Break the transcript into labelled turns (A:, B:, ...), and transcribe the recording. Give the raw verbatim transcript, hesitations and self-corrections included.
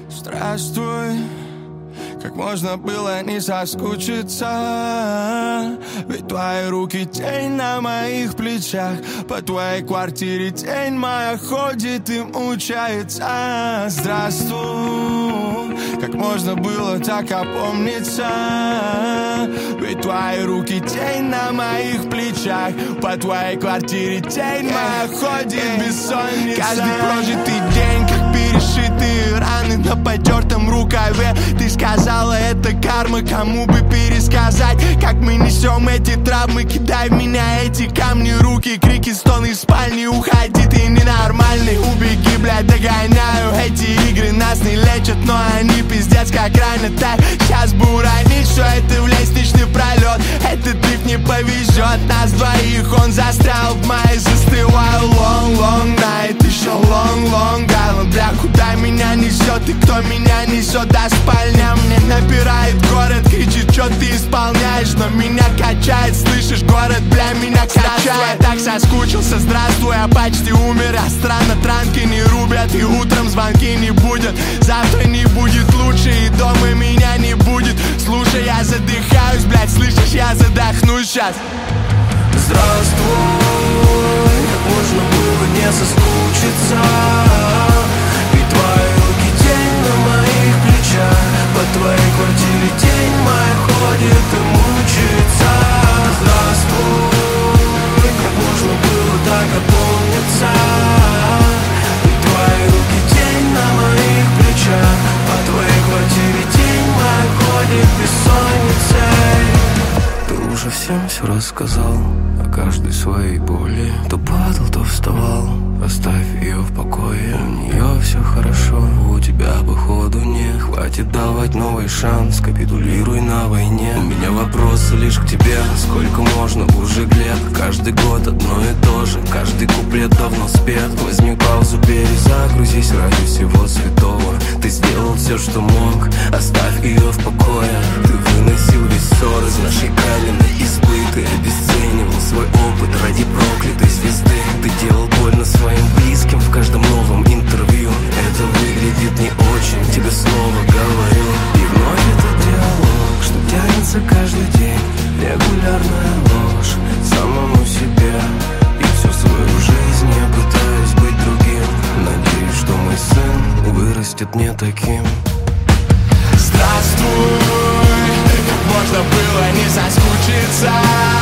A: Здравствуй, как можно было не соскучиться? Ведь твои руки тень на моих плечах. По твоей квартире тень моя ходит и мучается. Здравствуй, как можно было так опомниться? Ведь твои руки тень на моих плечах. По твоей квартире тень моя ходит бессонница. Каждый прожитый день, как перешитые раны на потертом рукаве. Ты сказала, это карма, кому бы пересказать, как мы несем эти травмы. Кидай в меня эти камни, руки, крики, стоны из спальни. Уходи, ты ненормальный, убеги, блядь, догоняю. Эти игры нас не лечат, но они пиздец как ранят. Так, сейчас бы уронить все это в лестничный пролет. Этот лифт не повезет нас двоих, он застрял в мае. Застываю, long, long night, еще long, long island. Бля, куда меня несет и кто меня несет до спальни? Мне напирает город, кричит, что ты исполняешь, но меня качает, слышишь, город, бля, меня качает. Так соскучился, здравствуй, я почти умер. А странно, транки не рубят, и утром звонки не будут. Завтра не будет лучше, и дома меня не будет. Слушай, я задыхаюсь, блядь, слышишь, я задохнусь сейчас.
B: Здравствуй, как можно было не соскучиться? Ведь твои руки тень на моих плечах. По твоей квартире тень моя ходит и мучается. Здравствуй, как можно было так опомниться? Ведь твои руки тень на моих плечах. По твоей квартире тень моя ходит бессонницей. Ты уже всем все рассказал о каждой своей боли. То падал, то вставал, оставь ее в покое. У нее все хорошо, у тебя походу не хватит давать новый шанс. Капитулируй на войне. У меня вопросы лишь к тебе. Сколько можно уже лет? Каждый год одно и то же. Каждый куплет давно спет. Возьми паузу, перезагрузись ради всего святого. Ты сделал все, что мог, оставь ее в покое. Ты выносил весь ссор из нашей каменной избы. Ты обесценивал свой опыт ради проклятой звезды. Ты делал больно своим близким в каждом новом интервью. Это выглядит не очень, тебе снова говорю. И вновь этот диалог, что тянется каждый день. Регулярная ложь самому себе. И всю свою жизнь я пытаюсь быть другим. Надеюсь, что мой сын вырастет не таким.
A: Здравствуй, как можно было не соскучиться?